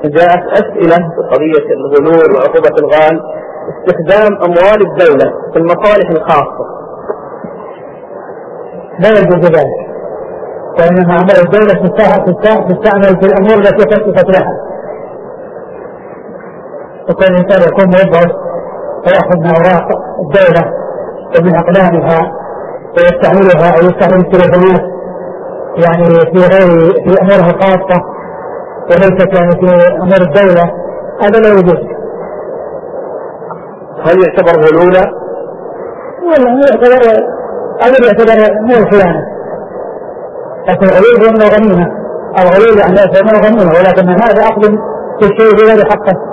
جاءت أسئلة بقضية الغلول وعقوبة الغال استخدام أموال الدولة في المصالح الخاصة. لا يجوز ذلك، وإنما أموال الدولة تستعمل في الأمور التي خصصت لها، وكل إنسان يكون موظف ويأخذ من أوراق الدولة ومن أقلامها ويستعملها أو يستعمل التليفونات يعني في أمورها الخاصة وليست يعني في أمور الدولة، هذا لا يجوز. هل يعتبر غلولا؟ والله يعتبر مو خيانة، لكن الغلول هو غنيمة، الغلول يعني يعتبر غنيمة، ولكن هذا أخذ في الشيء غير حقه.